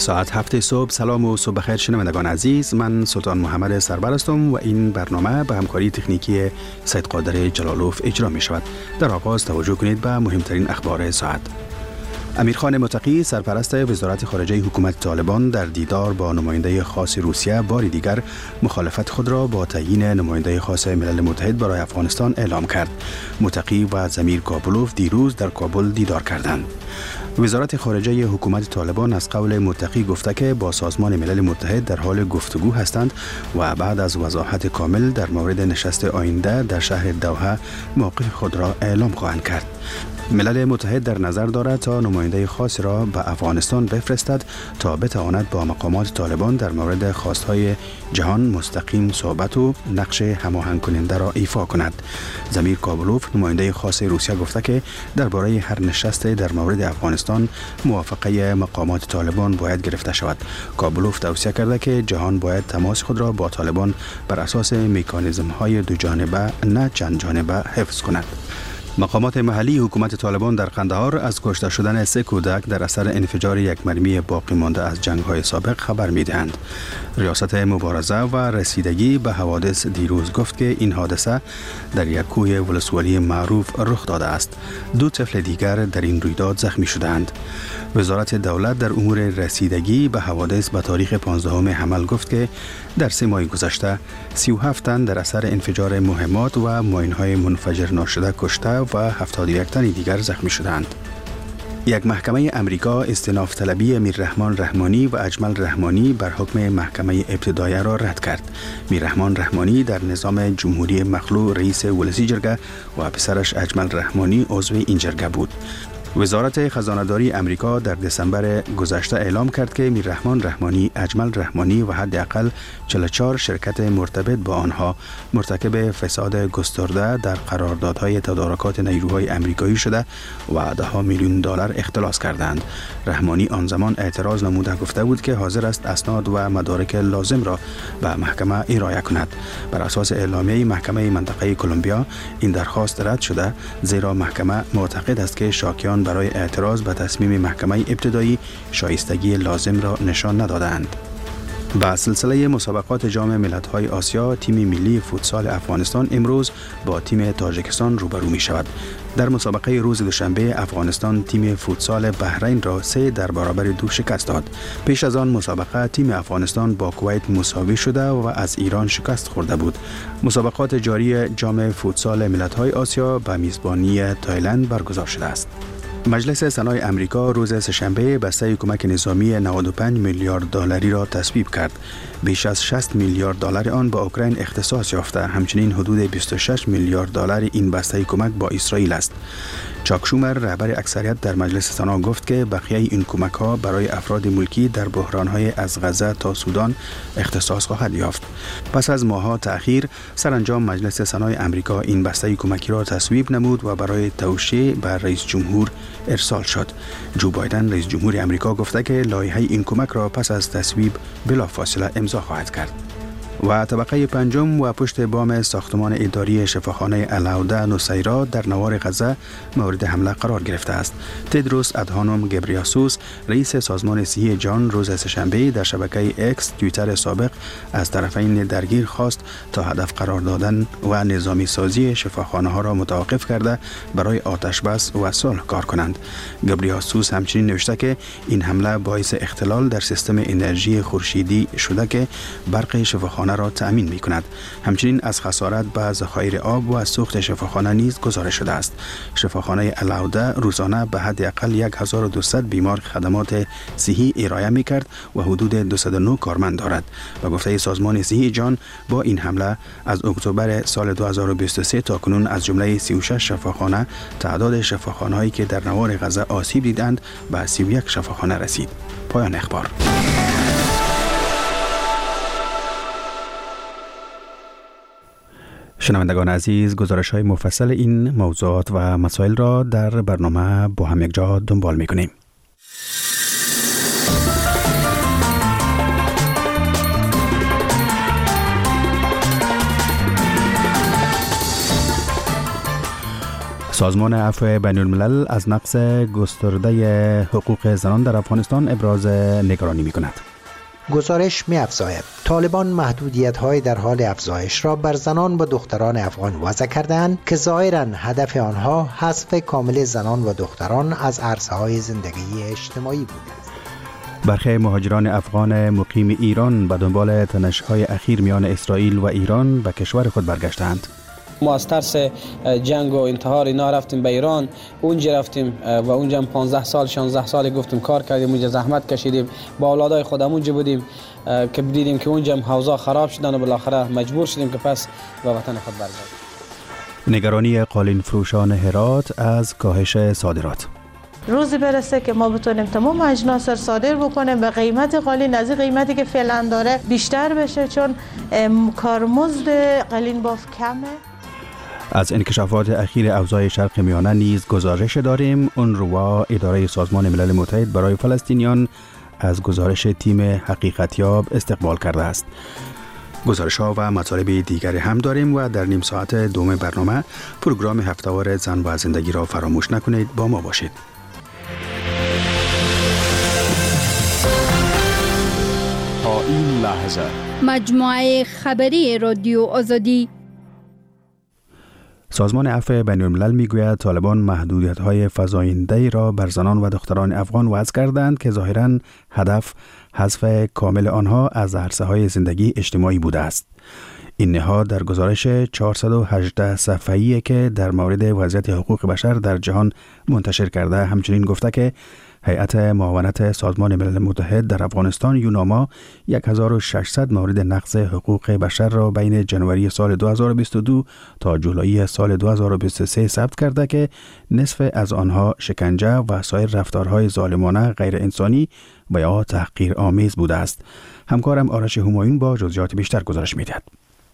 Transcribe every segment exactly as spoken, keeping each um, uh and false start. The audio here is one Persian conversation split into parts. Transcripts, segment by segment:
ساعت هفت صبح. سلام و صبح بخیر شنوندگان عزیز، من سلطان محمد سربر هستم و این برنامه به همکاری تکنیکی سید قادر جلالوف اجرا می شود. در آغاز توجه کنید به مهمترین اخبار ساعت. امیرخان متقی سرپرست وزارت خارجه حکومت طالبان در دیدار با نماینده خاص روسیه بار دیگر مخالفت خود را با تعیین نماینده خاص ملل متحد برای افغانستان اعلام کرد. متقی و زمیر کابلوف دیروز در کابل دیدار کردند. وزارت خارجه حکومت طالبان از قول متقی گفته که با سازمان ملل متحد در حال گفتگو هستند و بعد از وضاحت کامل در مورد نشست آینده در شهر دوحه موقف خود را اعلام خواهند کرد. ملل متحد در نظر دارد تا نماینده خاص را به افغانستان بفرستد تا بتواند با مقامات طالبان در مورد خواستهای جهان مستقیم صحبت و نقش هماهنگ کننده را ایفا کند. زمیر کابلوف نماینده خاص روسیه گفته که درباره هر نشست در مورد افغانستان موافقه مقامات طالبان باید گرفته شود. کابلوف توصیه کرده که جهان باید تماس خود را با طالبان بر اساس مکانیزم های دو جانبه نه چند جانبه حفظ کند. مقامات محلی حکومت طالبان در قندهار از کشته شدن سه کودک در اثر انفجار یک مرمی باقی مانده از جنگ‌های سابق خبر می‌دهند. ریاست مبارزه و رسیدگی به حوادث دیروز گفت که این حادثه در یک کوه ولسوالی معروف رخ داده است. دو طفل دیگر در این رویداد زخمی شدند. وزارت دولت در امور رسیدگی به حوادث به تاریخ پانزدهم حمل گفت که در سه ماه گذشته سی و هفت تن در اثر انفجار مهمات و ماین‌های منفجر ناشده کشته و هفتاد و یک تن دیگر زخمی شدند. یک محکمه امریکا استئناف طلبی میررحمان رحمانی و اجمل رحمانی بر حکم محکمه ابتدایه را رد کرد. میررحمان رحمانی در نظام جمهوری مخلوع رئیس ولسی جرگه و پسرش اجمل رحمانی عضو این جرگه بود. وزارت خزانه‌داری امریکا در دسامبر گذشته اعلام کرد که میررحمان رحمانی، اجمل رحمانی و حداقل چهل و چهار شرکت مرتبط با آنها مرتکب فساد گسترده در قراردادهای تدارکات نیروهای امریکایی شده و ده ها میلیون دلار اختلاس کردند. رحمانی آن زمان اعتراض نموده گفته بود که حاضر است اسناد و مدارک لازم را به محکمه ارائه کند. بر اساس اعلامیه محکمه منطقه کلمبیا این درخواست رد شده، زیرا محکمه معتقد است که شاکیان برای اعتراض به تصمیم محکمه ابتدایی شایستگی لازم را نشان ندادند. با سلسله مسابقات جام ملت‌های آسیا، تیم ملی فوتسال افغانستان امروز با تیم تاجیکستان روبرو می شود. در مسابقه روز دوشنبه افغانستان تیم فوتسال بحرین را سه در برابر دو شکست داد. پیش از آن مسابقه تیم افغانستان با کویت مساوی شده و از ایران شکست خورده بود. مسابقات جاری جام فوتسال ملت‌های آسیا به میزبانی تایلند برگزار شده است. مجلس سنای امریکا روز سه‌شنبه بسته کمک نظامی نود و پنج میلیارد دلاری را تصویب کرد. بیش از شصت میلیارد دلار آن به اوکراین اختصاص یافته. همچنین حدود بیست و شش میلیارد دلار این بسته کمک با اسرائیل است. چاک شومر رهبر اکثریت در مجلس سنا گفت که بقیه این کمک ها برای افراد ملکی در بحران های از غزه تا سودان اختصاص خواهد یافت. پس از ماه‌ها تأخیر سرانجام مجلس سنای امریکا این بسته کمکی را تصویب نمود و برای توشیح به رئیس جمهور ارسال شد. جو بایدن رئیس جمهور امریکا گفته که لایحه این کمک را پس از تصویب بلافاصله امضا خواهد کرد. و طبقه پنجم و پشت بام ساختمان اداری شفاخانه العوده نصیرا در نوار غزه مورد حمله قرار گرفته است. تدروس ادهانوم گبریاسوس رئیس سازمان صحی جهان روز سه‌شنبه در شبکه اکس توییتر سابق از طرفین درگیر خواست تا هدف قرار دادن و نظامی سازی شفاخانه ها را متوقف کرده برای آتش بس و صلح کار کنند. گبریاسوس همچنین نوشته که این حمله باعث اختلال در سیستم انرژی خورشیدی شده که برق شفاخانه را تأمین می کند. همچنین از خسارت به ذخایر آب و سوخت شفاخانه نیز گزارش شده است. شفاخانه العوده روزانه به حد اقل هزار و دویست بیمار خدمات صحی ارائه می کرد و حدود دویست و نه کارمند دارد. به گفته سازمان صحی جهان با این حمله از اکتبر سال دو هزار و بیست و سه تا کنون از جمله سی و شش شفاخانه تعداد شفاخانه هایی که در نوار غزه آسیب دیدند به سی و یک شفاخانه رسید. پایان اخبار. شنوندگان عزیز، گزارش های مفصل این موضوعات و مسائل را در برنامه با هم یک جا دنبال می کنیم. سازمان عفو بین الملل از نقض گسترده حقوق زنان در افغانستان ابراز نگرانی می کند. گزارش می افزاید طالبان محدودیت‌های در حال افزایش را بر زنان و دختران افغان وضع کردند که ظاهراً هدف آنها حذف کامل زنان و دختران از عرصه‌های زندگی اجتماعی بوده است. برخی مهاجران افغان مقیم ایران به دنبال تنش‌های اخیر میان اسرائیل و ایران به کشور خود برگشتند. ما از ترس جنگ و انتحار اینا رفتیم به ایران، اونجا رفتیم و اونجا پانزده سال شانزده سال گفتیم کار کردیم، اونجا زحمت کشیدیم، با اولادای خودم اونجا بودیم که دیدیم که اونجا حوضا خراب شدن و بالاخره مجبور شدیم که پس به وطن خود برگردیم. نگرانی قالین فروشان هرات از کاهش صادرات. روزی برسه که ما بتونیم تمام اجناس را صادر بکنیم به قیمت قالین از قیمتی که فعلا داره بیشتر بشه، چون کارمزد قالین باف کمه. از انکشافات اخیر اوضاع شرق میانه نیز گزارش داریم. اونروا اداره سازمان ملل متحد برای فلسطینیان از گزارش تیم حقیقتیاب استقبال کرده است. گزارش ها و مطالب دیگری هم داریم و در نیم ساعت دوم برنامه پروگرام هفته‌وار زن و زندگی را فراموش نکنید، با ما باشید. تا این لحظه مجموعه خبری رادیو آزادی. سازمان عفو بین الملل میگوید طالبان محدودیت‌های فزاینده را بر زنان و دختران افغان وضع کردند که ظاهراً هدف حذف کامل آنها از عرصه‌های زندگی اجتماعی بوده است. این نهاد در گزارش چهارصد و هجده صفحه‌ای که در مورد وضعیت حقوق بشر در جهان منتشر کرده همچنین گفته که هیئت معاونت سازمان ملل متحد در افغانستان یوناما هزار و ششصد مورد نقض حقوق بشر را بین جنوری سال دو هزار و بیست و دو تا جولای سال دو هزار و بیست و سه ثبت کرده که نصف از آنها شکنجه و سایر رفتارهای ظالمانه غیر انسانی و یا تحقیر آمیز بوده است. همکارم آرش همایون با جزئیات بیشتر گزارش می‌دهد.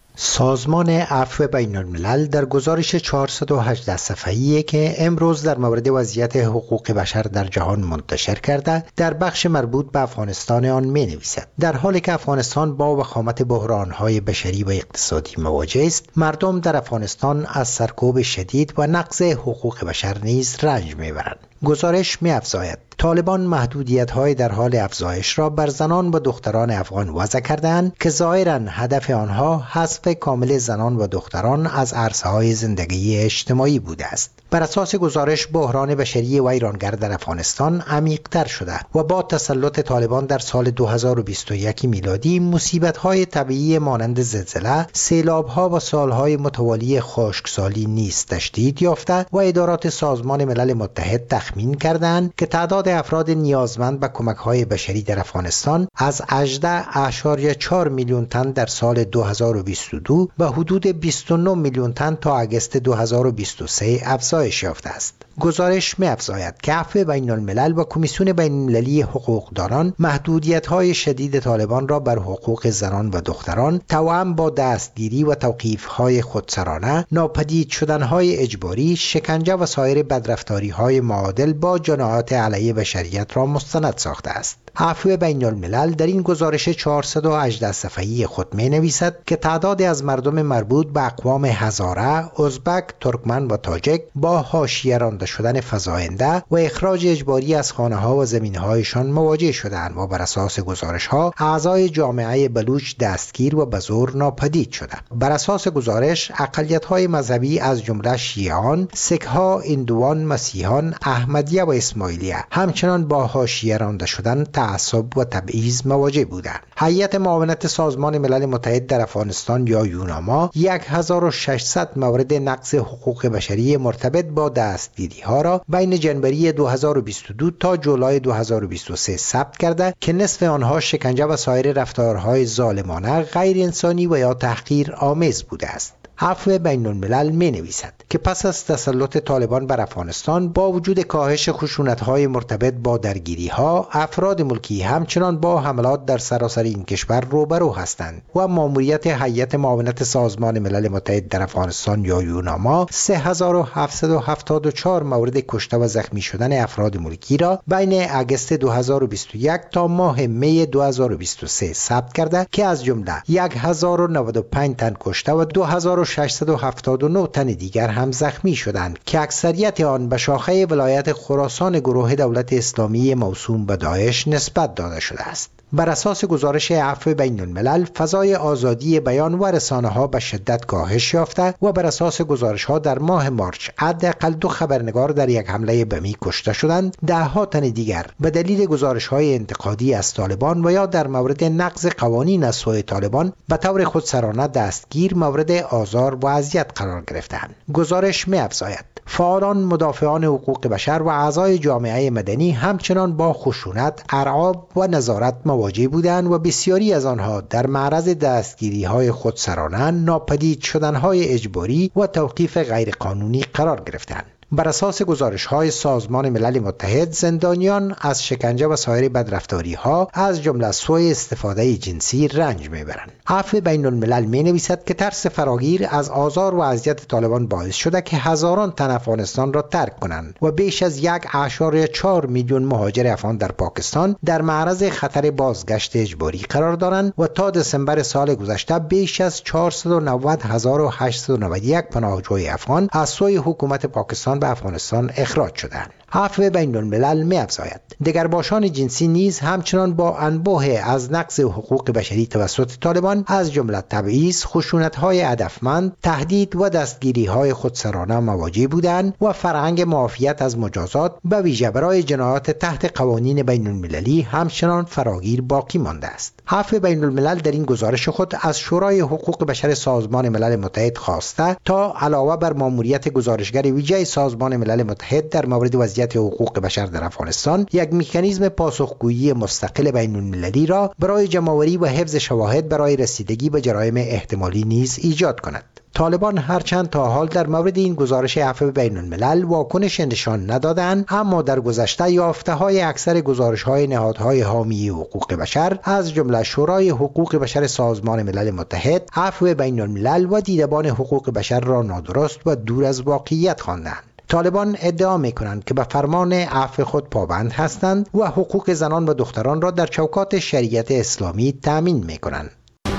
سازمان عفو بین الملل در گزارش چهارصد و هجده صفحه‌ای که امروز در مورد وضعیت حقوق بشر در جهان منتشر کرده در بخش مربوط به افغانستان آن می نویسد در حالی که افغانستان با وخامت بحران‌های بشری و اقتصادی مواجه است، مردم در افغانستان از سرکوب شدید و نقض حقوق بشر نیز رنج می‌برند. گزارش می‌افزاید طالبان محدودیت‌های در حال افزایش را بر زنان و دختران افغان وضع کردند که ظاهراً هدف آنها حذف کامل زنان و دختران از عرصه‌های زندگی اجتماعی بوده است. بر اساس گزارش بحران بشری و ویرانگر در افغانستان عمیق‌تر شده و با تسلط طالبان در سال دو هزار و بیست و یک میلادی مصیبت‌های طبیعی مانند زلزله، سیلاب‌ها و سال‌های متوالی خشکسالی نیز تشدید یافته و ادارات سازمان ملل متحد تخمین کردند که تعداد افراد نیازمند به کمک‌های بشری در افغانستان از هجده ممیز چهار میلیون تن در سال دو هزار و بیست و دو به حدود بیست و نه میلیون تن تا آگوست دو هزار و بیست و سه افزایش یافته است. گزارش می‌افزاید که عفو بین الملل و کمیسیون بین المللی حقوقدانان محدودیت‌های شدید طالبان را بر حقوق زنان و دختران توأم با دستگیری و توقیف‌های خودسرانه، ناپدید شدن‌های اجباری، شکنجه و سایر بدرفتاری‌های معادل با جنایات علیه بشریت را مستند ساخته است. عفو بین الملل در این گزارش چهارصد و هجده صفحه‌ای خود می نویسد که تعدادی از مردم مربوط به اقوام هزاره، ازبک، ترکمن و تاجک با حاشیه رانده شدن فزاینده و اخراج اجباری از خانه‌ها و زمین‌هایشان مواجه شدند و بر اساس گزارش‌ها اعضای جامعه بلوچ دستگیر و به زور ناپدید شدند. بر اساس گزارش اقلیت‌های مذهبی از جمله شیعیان، سک‌ها، هندوان، مسیحیان، احمدیه و اسماعیلیه همچنان با حاشیه رانده شدن، تعصب و تبعیض مواجه بودند. هیئت معاونت سازمان ملل متحد در افغانستان یا یوناما هزار و ششصد مورد نقض حقوق بشری مرتبط با دستگیری ها را بین جنوری دو هزار و بیست و دو تا جولای دو هزار و بیست و سه ثبت کرده که نصف آنها شکنجه و سایر رفتارهای ظالمانه، غیر انسانی و یا تحقیر آمیز بوده است. عفو بین الملل می نویسد که پس از تسلط طالبان بر افغانستان با وجود کاهش خشونت‌های مرتبط با درگیری‌ها، افراد ملکی همچنان با حملات در سراسر این کشور روبرو هستند و ماموریت هیئت معاونت سازمان ملل متحد در افغانستان یا یوناما سه هزار و هفتصد و هفتاد و چهار مورد کشته و زخمی شدن افراد ملکی را بین آگوست دو هزار و بیست و یک تا ماه می دو هزار و بیست و سه ثبت کرده که از جمله هزار و نود و پنج تن کشته و دو هزار و و ششصد و هفتاد و نه تن دیگر هم زخمی شدند که اکثریت آن به شاخه ولایت خراسان گروه دولت اسلامی موسوم به داعش نسبت داده شده است. بر اساس گزارش عفو بین الملل، فضای آزادی بیان و رسانه ها به شدت کاهش یافته و بر اساس گزارش ها در ماه مارچ حداقل دو خبرنگار در یک حمله بمی کشته شدند، ده ها تن دیگر به دلیل گزارش های انتقادی از طالبان و یا در مورد نقض قوانین از سوی طالبان به طور خودسرانه دستگیر مورد آزار و اذیت قرار گرفتند. گزارش می‌افزاید فعالان مدافعان حقوق بشر و اعضای جامعه مدنی همچنان با خشونت، ارعاب و نظارت مواجه بودند و بسیاری از آنها در معرض دستگیری‌های خودسرانه، ناپدید شدن‌های اجباری و توقیف غیرقانونی قرار گرفتند. بر اساس گزارش‌های سازمان ملل متحد، زندانیان از شکنجه و سایر بدرفتاری‌ها از جمله سوء استفاده جنسی رنج می‌برند. عفو بین الملل می‌نویسد که ترس فراگیر از آزار و اذیت طالبان باعث شده که هزاران تن افغانستان را ترک کنند و بیش از یک و چهار میلیون مهاجر افغان در پاکستان در معرض خطر بازگشت اجباری قرار دارند و تا دسامبر سال گذشته بیش از چهارصد و نود هزار و هشتصد و نود و یک پناهجوی افغان از سوی حکومت پاکستان به افغانستان اخراج شدند. عفو بین الملل می‌افزاید دگرباشان جنسی نیز همچنان با انبوه از نقض حقوق بشری توسط طالبان از جمله تبعیض، خشونت‌های هدفمند، تهدید و دستگیری‌های خودسرانه مواجه بودند و فرهنگ معافیت از مجازات به ویژه برای جنایات تحت قوانین بین المللی همچنان فراگیر باقی مانده است. عفو بین الملل در این گزارش خود از شورای حقوق بشر سازمان ملل متحد خواسته تا علاوه بر ماموریت گزارشگر ویژه سازمان ملل متحد در مورد وضعیت حقوق بشر در افغانستان، یک مکانیزم پاسخگویی مستقل بین المللی را برای جمع‌آوری و حفظ شواهد برای رسیدگی به جرایم احتمالی نیز ایجاد کند. طالبان هرچند تا حال در مورد این گزارش عفو بین الملل واکنش نشان ندادند، اما در گذشته یافته‌های اکثر گزارش‌های نهادهای حامی حقوق بشر از جمله شورای حقوق بشر سازمان ملل متحد، عفو بین الملل و دیدبان حقوق بشر را نادرست و دور از واقعیت خواندند. طالبان ادعا می‌کنند که به فرمان عفو خود پابند هستند و حقوق زنان و دختران را در چوکات شریعت اسلامی تأمین می‌کنند.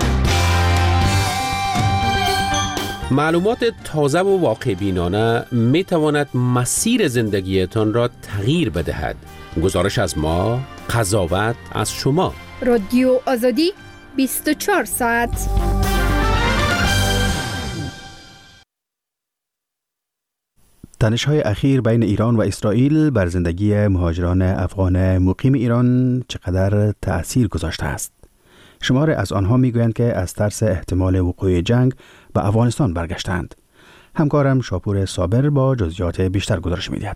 معلومات تازه و واقع بینانه می تواند مسیر زندگیتان را تغییر بدهد. گزارش از ما، قضاوت از شما. رادیو آزادی بیست و چهار ساعت. تنش‌های اخیر بین ایران و اسرائیل بر زندگی مهاجران افغان مقیم ایران چقدر تأثیر گذاشته است؟ شمار از آنها میگویند که از ترس احتمال وقوع جنگ به افغانستان برگشتند. همکارم شاپور صابر با جزئیات بیشتر گزارش می‌دهد.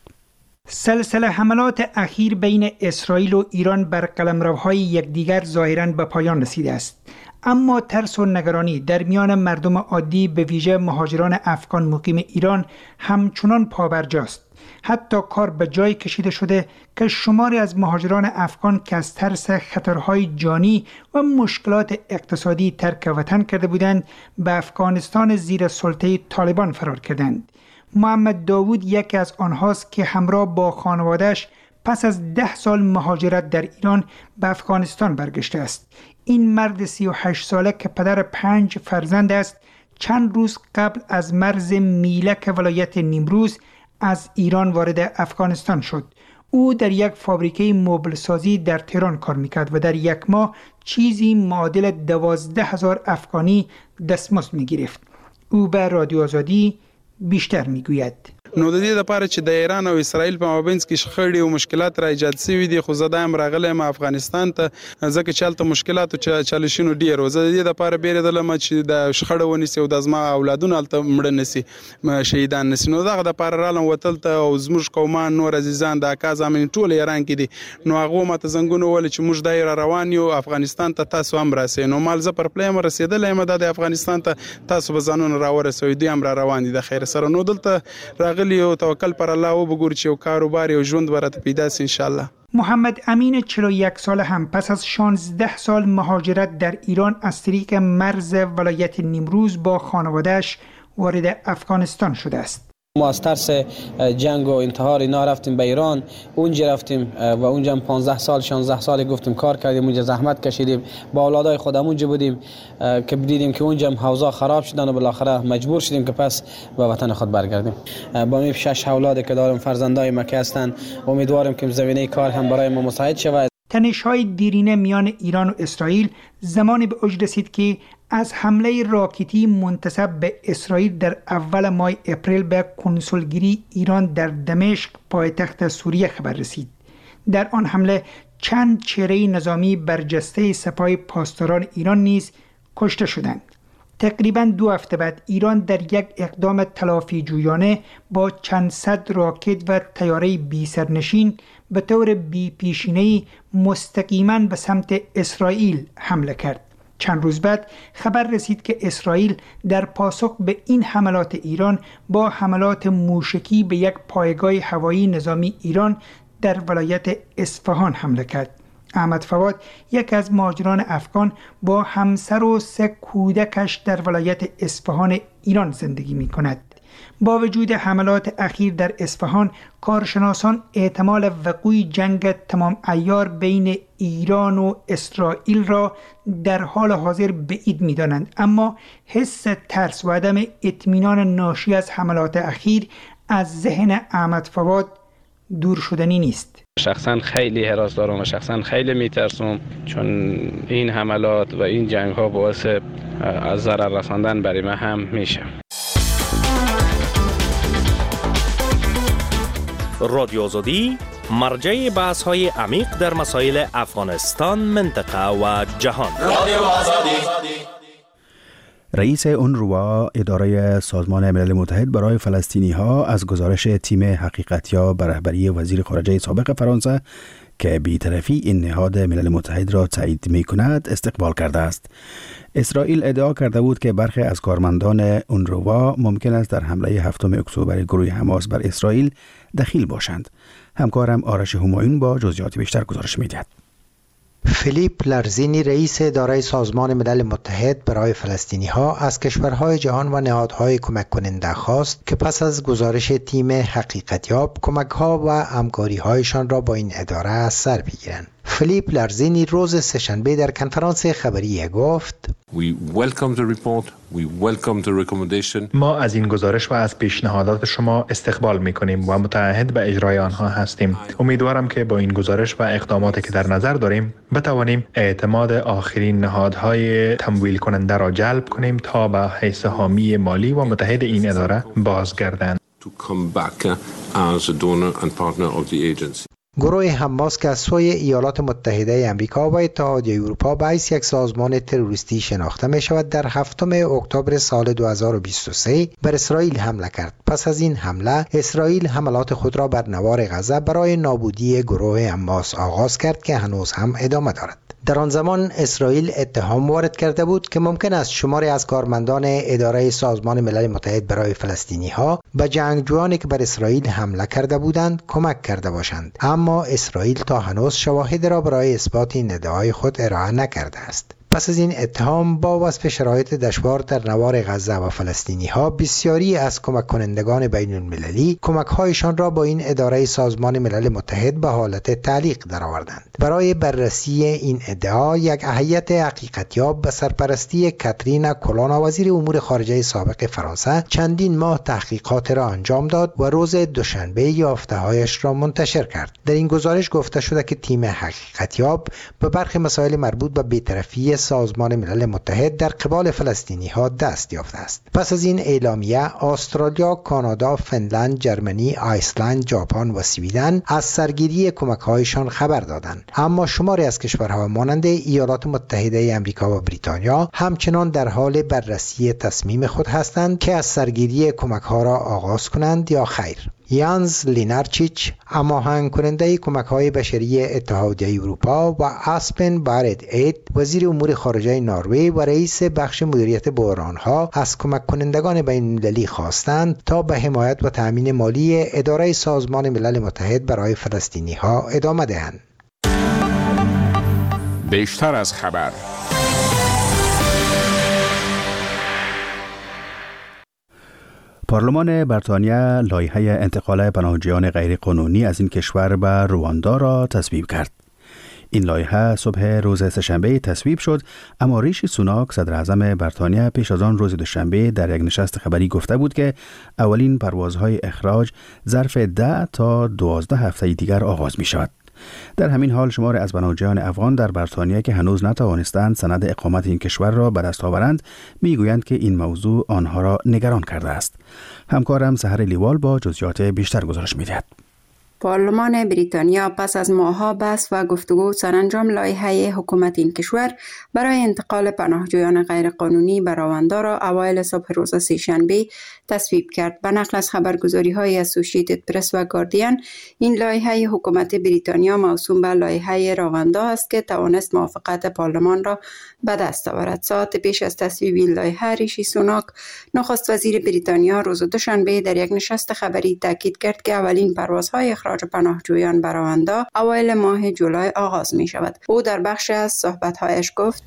سلسله حملات اخیر بین اسرائیل و ایران بر قلمروهای یکدیگر ظاهراً به پایان رسیده است. اما ترس و نگرانی در میان مردم عادی به ویژه مهاجران افغان مقیم ایران همچنان پابرجاست. حتی کار به جای کشیده شده که شماری از مهاجران افغان که از ترس خطرهای جانی و مشکلات اقتصادی ترک وطن کرده بودند به افغانستان زیر سلطه طالبان فرار کردند. محمد داوود یکی از آنهاست که همراه با خانواده‌اش پس از ده سال مهاجرت در ایران به افغانستان برگشته است. این مرد سی و هشت ساله که پدر پنج فرزند است، چند روز قبل از مرز میلک ولایت نیمروز از ایران وارد افغانستان شد. او در یک فابریکه مبل سازی در تهران کار میکرد و در یک ماه چیزی معادل دوازده هزار افغانی دستمزد میگرفت. او به رادیو آزادی بیشتر میگوید. نو د دې لپاره چې د ایران او اسرائیل په مابینځ کې شخړې او مشکلات را ایجاد شوي دي، خو زه دا هم راغلی یم افغانستان ته ځکه چې هلته مشکلات او چالشونو ډېر و. زه د دې لپاره بیرېدلم چې د شخړه ونیسي او د زما اولادونه هلته مړه نسي، شهیدان نسي. نو دغه دپاره رالم وتل ته او زموږ قومان نور عزیزان د اکا زامن ټول ایران کې دي. نو هغو ماته زنګونه وویل چې موږ دا را روان یو افغانستان ته، تاسو هم راسئ. نو مال زه پر پلی یم رسېدلی یم دا د افغانستان ته، تاسو به ځانونه راورسوئ. دوی هم را روان دي د خیر سره. نو دلته راغلي او توکل پر الله و بگور چې یو کاروبار یو ژوند برات پیدا سي ان شاء الله. محمد امین چهل و یک ساله هم پس از شانزده سال مهاجرت در ایران از طریق مرز ولایت نیمروز با خانواده‌اش وارد افغانستان شده است. ما از ترس جنگ و انتحار اینا رفتیم به ایران، اونجا رفتیم و اونجا پانزده سال شانزده سال گفتیم کار کردیم، اونجا زحمت کشیدیم، با اولادای خودم اونجا بودیم که دیدیم که اونجا حوضا خراب شدن و بالاخره مجبور شدیم که پس به وطن خود برگردیم. با می شش اولادی که دارم فرزندای مکه هستند، امیدوارم که زمینه کار هم برای ما مساعد شود. تنش‌های دیرینه میان ایران و اسرائیل زمانی به اوج رسید که از حمله راکتی منتسب به اسرائیل در اول ماه اپریل به کنسولگری ایران در دمشق پایتخت سوریه خبر رسید. در آن حمله چند چهره نظامی برجسته سپاه پاسداران ایران نیز کشته شدند. تقریباً دو هفته بعد ایران در یک اقدام تلافی جویانه با چند صد راکت و طیاره بی سرنشین به طور بی پیشینه‌ای مستقیما به سمت اسرائیل حمله کرد. چند روز بعد خبر رسید که اسرائیل در پاسخ به این حملات ایران با حملات موشکی به یک پایگاه هوایی نظامی ایران در ولایت اصفهان حمله کرد. احمد فواد، یک از مهاجران افغان، با همسر و سه کودکش در ولایت اصفهان ایران زندگی می کند. با وجود حملات اخیر در اصفهان، کارشناسان احتمال وقوع جنگ تمام عیار بین ایران و اسرائیل را در حال حاضر بعید می دانند، اما حس ترس و عدم اطمینان ناشی از حملات اخیر از ذهن احمد فواد دور شدنی نیست. شخصا خیلی هراس دارم و شخصا خیلی میترسم، چون این حملات و این جنگ ها باعث از ضرر رساندن برای من هم میشه. رادیو آزادی مرجع بحث های عمیق در مسائل افغانستان، منطقه و جهان. رادیو آزادی. رئیس اونروا، اداره سازمان ملل متحد برای فلسطینی ها، از گزارش تیم حقیقتیاب به رهبری وزیر خارجه سابق فرانسه که بی‌طرفی این نهاد ملل متحد را تایید می کند استقبال کرده است. اسرائیل ادعا کرده بود که برخی از کارمندان اونروا ممکن است در حمله هفتم اکتبر گروه حماس بر اسرائیل دخیل باشند. همکارم آرش همایون با جزئیات بیشتر گزارش می‌دهد. فیلیپ لارزینی، رئیس اداره سازمان ملل متحد برای فلسطینی ها، از کشورهای جهان و نهادهای کمک کننده خواست که پس از گزارش تیم حقیقتیاب کمک ها و همکاری هایشان را با این اداره از سر بگیرند. فیلیپ لارزینی روز سه‌شنبه در کنفرانس خبری گفت: We welcome the report. We welcome the recommendation. ما از این گزارش و از پیشنهادات شما استقبال می‌کنیم و متعهد به اجرای آنها هستیم. امیدوارم که با این گزارش و اقداماتی که در نظر داریم بتوانیم اعتماد آخرین نهادهای تمویل کننده را جلب کنیم تا به حیث حامی مالی و متحد این اداره بازگردند. To come back as a donor and partner of the agency. گروه حماس که از سوی ایالات متحده آمریکا و اتحادیه اروپا به حیث یک سازمان تروریستی شناخته می شود، در هفتم اکتبر سال دو هزار و بیست و سه بر اسرائیل حمله کرد. پس از این حمله، اسرائیل حملات خود را بر نوار غزه برای نابودی گروه حماس آغاز کرد که هنوز هم ادامه دارد. در آن زمان اسرائیل اتهام وارد کرده بود که ممکن است شماری از کارمندان اداره سازمان ملل متحد برای فلسطینی ها به جنگجویانی که بر اسرائیل حمله کرده بودند کمک کرده باشند، اما اسرائیل تا هنوز شواهد را برای اثبات این ادعای خود ارائه نکرده است. پس از این اتهام، با وصف شرایط دشوار در نوار غزه و فلسطینی ها، بسیاری از کمک کنندگان بین المللی کمک هایشان را با این اداره سازمان ملل متحد به حالت تعلیق درآوردند. برای بررسی این ادعا، یک هیئت حقیقتیاب به سرپرستی کاترین کولونا، وزیر امور خارجه سابق فرانسه، چندین ماه تحقیقات را انجام داد و روز دوشنبه یافته‌هایش را منتشر کرد. در این گزارش گفته شده که تیم حقیقتیاب به برخی مسائل مربوط به بی‌طرفی سازمان ملل متحد در قبال فلسطینی ها دست یافته است. پس از این اعلامیه، استرالیا، کانادا، فنلند، جرمنی، ایسلند، ژاپن و سویدن از سرگیری کمک هایشان خبر دادند، اما شماری از کشورها مانند ایالات متحده آمریکا و بریتانیا همچنان در حال بررسی تصمیم خود هستند که از سرگیری کمک ها را آغاز کنند یا خیر. یانز لینارچیچ، هماهنگ کننده کمک های بشری اتحادیه اروپا، و اسپن بارد اید، وزیر امور خارجه نروژ و رئیس بخش مدیریت بحران ها، از کمک کنندگان بین المللی خواستند تا به حمایت و تامین مالی اداره سازمان ملل متحد برای فلسطینی ها ادامه دهند. بیشتر از خبر. پارلمان بریتانیا لایحه انتقال پناهجویان غیرقانونی از این کشور به رواندا را تصویب کرد. این لایحه صبح روز سه‌شنبه تصویب شد، اما ریشی سوناک صدر اعظم بریتانیا پیش از آن روز دوشنبه در یک نشست خبری گفته بود که اولین پروازهای اخراج ظرف ده تا دوازده هفته دیگر آغاز می شود. در همین حال شمار از پناهجویان افغان در بریتانیا که هنوز نتوانستند سند اقامت این کشور را به دست آورند میگویند که این موضوع آنها را نگران کرده است. همکارم سحر لیوال با جزئیات بیشتر گزارش می‌دهد. پارلمان بریتانیا پس از ماه‌ها بحث و گفتگو سرانجام لایحه حکومت این کشور برای انتقال پناهجویان غیرقانونی به رواندا را اوایل صبح روز سه‌شنبه تصویب کرد. به نقل از خبرگزاری‌های اسوسییتد پرس و گاردین، این لایحه حکومت بریتانیا موسوم به لایحه رواندا است که توانست موافقت پارلمان را به دست آورد. ساعت پیش از تصویب این لایحه، ریشی سوناک نخست وزیر بریتانیا روز دوشنبه در یک نشست خبری تاکید کرد که اولین پروازهای اخراج پناهجویان به رواندا اوایل ماه جولای آغاز می شود. او در بخش از صحبت‌هایش گفت: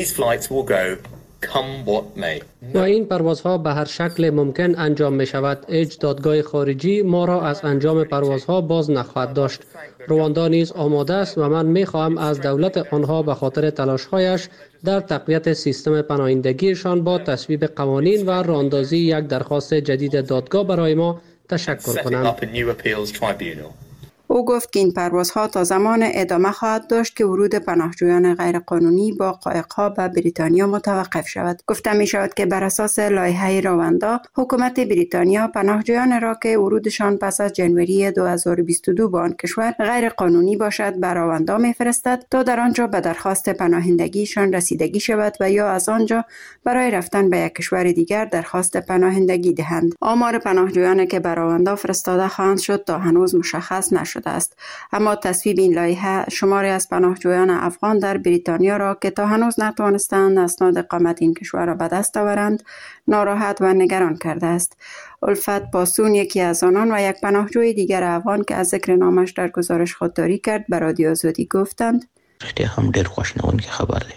و این پروازها به هر شکل ممکن انجام می شود. هیچ دادگاه خارجی ما را از انجام پروازها باز نخواهد داشت. رواندا نیز آماده است و من می خواهم از دولت آنها به خاطر تلاش‌هایش در تقویت سیستم پناهندگیشان با تصویب قوانین و راهاندازی یک درخواست جدید دادگاه برای ما تشکر کنم. او گفت که این پروازها تا زمان ادامه خواهد داشت که ورود پناهجویان غیرقانونی با قایق‌ها به بریتانیا متوقف شود. گفته می شود که بر اساس لایحه رواندا، حکومت بریتانیا پناهجویان را که ورودشان پس از جنوری دو هزار و بیست و دو به آن کشور غیرقانونی باشد به رواندا می‌فرستد تا در آنجا به درخواست پناهندگیشان رسیدگی شود و یا از آنجا برای رفتن به یک کشور دیگر درخواست پناهندگی دهند. آمار پناهجویانی که به رواندا فرستاده خواهند شد تا هنوز مشخص نشد است. اما تصویب این لایحه شماری از پناهجویان افغان در بریتانیا را که تا هنوز نتوانستند اسناد اقامت این کشور را به دست آورند ناراحت و نگران کرده است. الفت پاسون، یکی از آنان و یک پناهجوی دیگر افغان که از ذکر نامش در گزارش خودداری کرد، به رادیو آزادی گفتند: هم ډیر خوشنونکی خبر دی.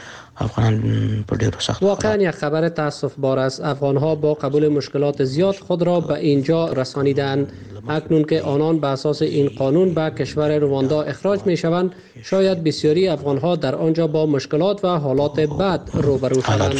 واقعا یک خبر تاسف بار است. افغانها با قبول مشکلات زیاد خود را به اینجا رسانیدند. اکنون که آنان به اساس این قانون به کشور رواندا اخراج می شوند، شاید بسیاری افغانها در آنجا با مشکلات و حالات بد روبرو شوند.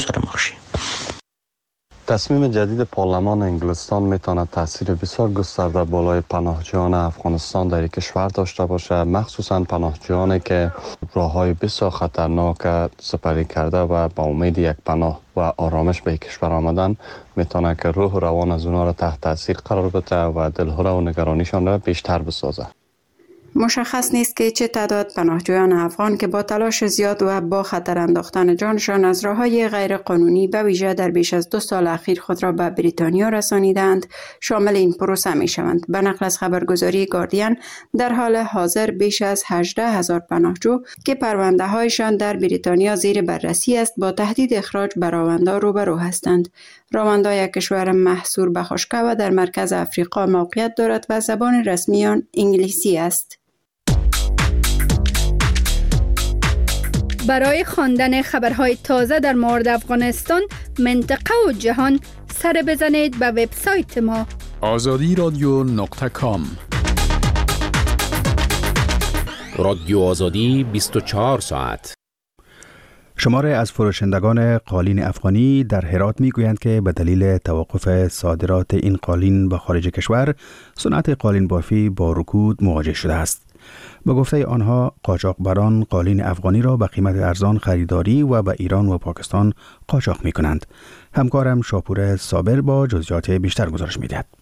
تصمیم جدید پارلمان انگلستان میتواند تاثیر بسیار گسترده بالای پناهجویان افغانستان در کشور داشته باشد، مخصوصا پناهجویانی که راههای بسیار خطرناک سپری کرده و با امید یک پناه و آرامش به کشور آمدن میتونه که روح و روان از اونها را تحت تاثیر قرار بده و دلهره و نگرانیشان را بیشتر بسازه. مشخص نیست که چه تعداد پناهجویان افغان که با تلاش زیاد و با خطر انداختن جانشان از راه‌های غیر قانونی به ویژه در بیش از دو سال اخیر خود را به بریتانیا رسانیدند شامل این پروسه می شوند. به نقل از خبرگزاری گاردین، در حال حاضر بیش از هجده هزار پناهجو که پرونده هایشان در بریتانیا زیر بررسی است با تهدید اخراج به رواندا روبرو هستند. رواندا یک کشور محصور به خشکی و در مرکز افریقا موقعیت دارد و زبان رسمی آن انگلیسی است. برای خواندن خبرهای تازه در مورد افغانستان، منطقه و جهان، سر بزنید به وبسایت ما آزادی رادیو نقطه کام. رادیو آزادی بیست و چهار ساعت. شماره از فروشندگان قالین افغانی در هرات میگویند که به دلیل توقف صادرات این قالین به خارج کشور، صنعت قالین بافی با رکود مواجه شده است. به گفته آنها، قاچاقبران قالین افغانی را به قیمت ارزان خریداری و به ایران و پاکستان قاچاق می کنند. همکارم شاپور صابر با جزئیات بیشتر گزارش می دهد.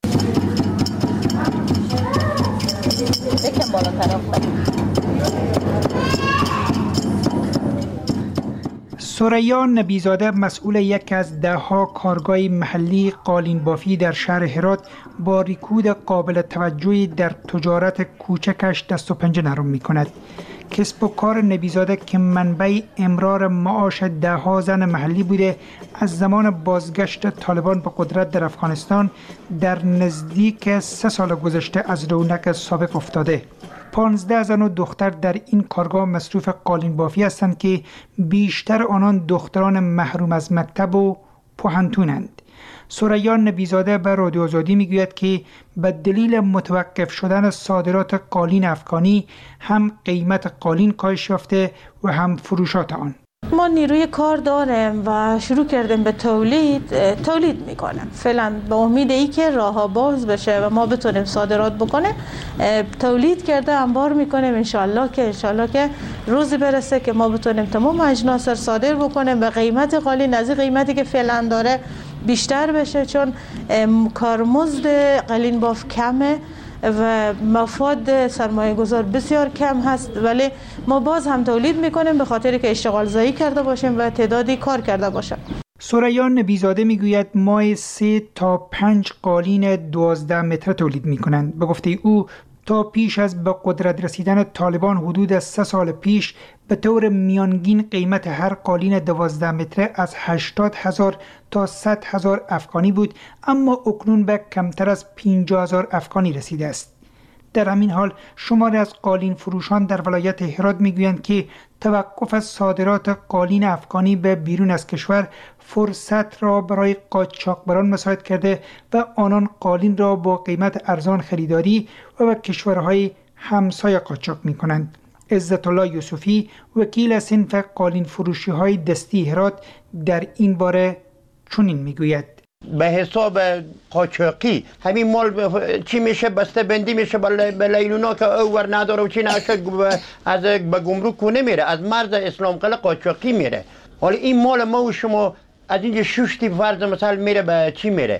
ثریا نبیزاده، مسئول یک از ده ها کارگاه محلی قالین بافی در شهر هرات، با رکود قابل توجهی در تجارت کوچکش دست و پنجه نرم می کند. کسب و کار نبیزاده که منبع امرار معاش ده ها زن محلی بوده، از زمان بازگشت طالبان به قدرت در افغانستان در نزدیک سه سال گذشته از رونق سابق افتاده. پانزده زن و دختر در این کارگاه مصروف قالین بافی هستند که بیشتر آنان دختران محروم از مکتب و پوهنتونند. ثریا نبیزاده به رادیو آزادی میگوید که به دلیل متوقف شدن صادرات قالین افغانی هم قیمت قالین کاهش یافته و هم فروشات آن. ما نیروی کار داریم و شروع کردیم به تولید تولید میکنیم. فعلا به امید ای که راه باز بشه و ما بتونیم صادرات بکنیم تولید کرده انبار میکنیم انشالله که انشالله که روزی برسه که ما بتونیم تمام اجناس رو صادر بکنیم به قیمت قالین از قیمتی که فعلا داره بیشتر بشه، چون کارمزد قالین باف کمه و مفاد سرمایه گذار بسیار کم هست، ولی ما باز هم تولید میکنیم به خاطر که اشتغال زایی کرده باشیم و تعدادی کار کرده باشیم. ثریا نبیزاده میگوید ماه سه تا پنج قالین دوازده متر تولید میکنند. به گفته او تا پیش از به قدرت رسیدن طالبان حدود از سه سال پیش به طور میانگین قیمت هر قالین دوازده متر از هشتاد هزار تا صد هزار افغانی بود، اما اکنون به کمتر از پنجاه هزار افغانی رسیده است. در همین حال شماری از قالین فروشان در ولایت هرات میگویند که توقف صادرات قالین افغانی به بیرون از کشور فرصت را برای قاچاقبران مساعد کرده و آنان قالین را با قیمت ارزان خریداری و به کشورهای همسایه قاچاق میکنند. عزت الله یوسفی وکیل صنف قالین فروشی های دستی هرات در این باره چنین میگوید: به حساب قاچاقی همین مال چی میشه بسته بندی میشه به لیلونا که او ور نداره و چی نشه از به گمرک نمیره، از مرز اسلام قلعه قاچاقی میره. حالا این مال ما و شما از اینجا شش فرض مثلا میره به چی میره؟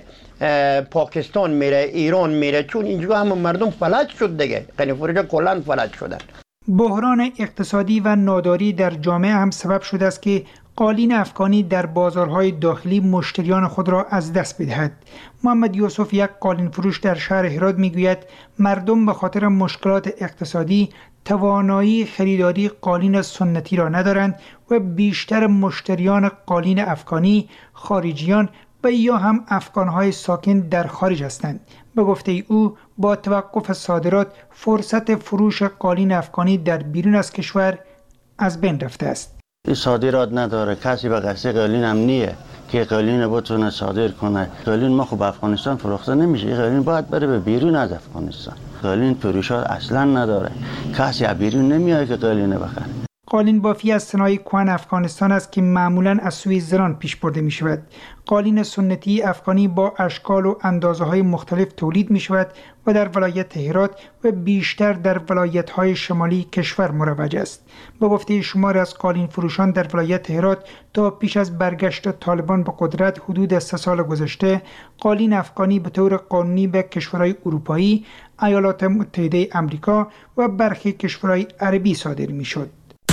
پاکستان میره، ایران میره، چون اینجا هم مردم فلج شد دیگه، قالین فروشا کلا فلج شدن. بحران اقتصادی و ناداری در جامعه هم سبب شده است که قالین افغانی در بازارهای داخلی مشتریان خود را از دست بدهد. محمد یوسف، یک قالین فروش در شهر هرات، میگوید مردم به خاطر مشکلات اقتصادی توانایی خریداری قالین سنتی را ندارند و بیشتر مشتریان قالین افغانی خارجیان و یا هم افغانهای ساکن در خارج هستند. به گفته او با توقف صادرات فرصت فروش قالین افغانی در بیرون از کشور از بین رفته است. صادرات نداره، کسی به قصد قالین هم نیه که قالین بتونه صادر کنه. قالین ما خب افغانستان فروخته نمیشه، قالین باید بره به بیرون از افغانستان. قالین فروشات اصلا نداره، کسی از بیرون نمیاد که قالین بخره. قالین بافی از صنایع کهن افغانستان است که معمولاً از سوی زنان پیش برده می شود. قالین سنتی افغانی با اشکال و اندازه های مختلف تولید می شود و در ولایت هرات و بیشتر در ولایت های شمالی کشور مروج است. به گفته شمار از قالین فروشان در ولایت هرات تا پیش از برگشت طالبان به قدرت حدود سه سال گذشته قالین افغانی به طور قانونی به کشورهای اروپایی، ایالات متحده آمریکا و برخی کشورهای عربی صادر می شد.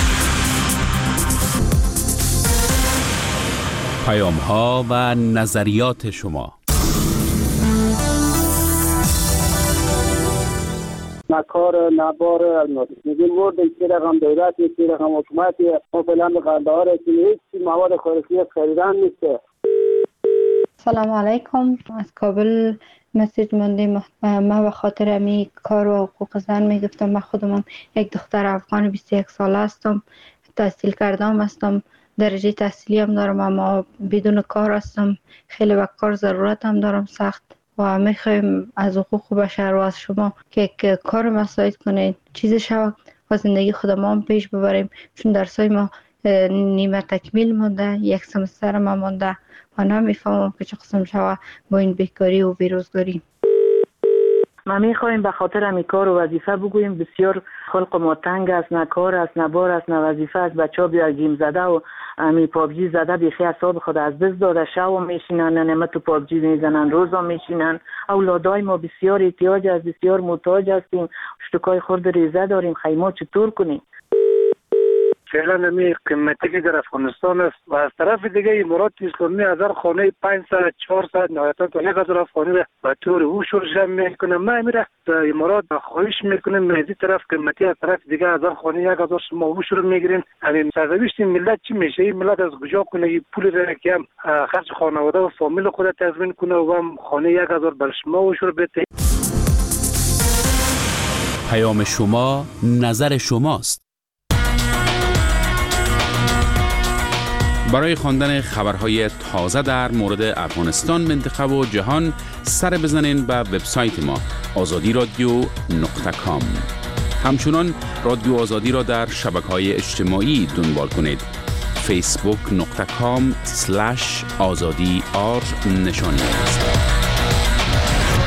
پیام ها و نظریات شما. نکار نبار میگیم ورد که رقم دولت که رقم حکومت ما فعلا به قندهار هیچ مواد خوراکی خریدن نیست. سلام علیکم، از کابل مسیج موندیم. ما به خاطر امی کار و حقوق زن میگفتم. من خودم یک دختر افغان بیست و یک ساله هستم، تحصیل کردم هستم، درجه تحصیلی هم دارم، اما بدون کار هستم. خیلی به کار ضرورت هم دارم سخت و میخوایم از حقوق بشر و از شما که کار مساعد کنید، چیز شود و زندگی خودم هم پیش ببریم، چون درسای ما نیمه تکمیل مونده، یک سمستر ما مونده و نمیفهمم که چه قسم شود با این بیکاری و بیروزگاری. ما میخوایم به خاطر همی کار و وظیفه بگوییم. بسیار خلق ما تنگ است، نه کار است، نه بار است، نه وظیفه است. بچه ها بیا گیم زده و همی پابجی زده بیخی اصاب خود از دست داده، شو میشینن نمه تو پابجی میزنن، روزا میشینن. اولادای ما بسیار احتیاج است، بسیار محتاج هستیم، شتکای خورد ریزه داریم، خیما چطور کنیم؟ فعلا نمی قیمتی که در افغانستان است و از طرف دیگه امارات اسلامی هزار خانه پانصد چهارصد نهایتا تا یک هزار افغانی را به طور او شرش میکنه. ما میره در امارات خواهش میکنیم از این طرف قیمتی، از طرف دیگه هزار خانه یک هزار شما او شروع میگیرین. همین سرنوشت ملت چی میشه؟ این ملت از کجا کنه این پول را که هم خرج خانواده و فامیل خود تضمین کنه و هم خانه یک هزار بر شما او شروع بده؟ پیام شما نظر شماست. برای خواندن خبرهای تازه در مورد افغانستان، منطقه و جهان سر بزنین به وبسایت ما آزادی رادیو نقطه کام. همچنان رادیو آزادی را در شبکه‌های اجتماعی دنبال کنید. فیسبوک نقطه کام سلش آزادی آر نشانی است.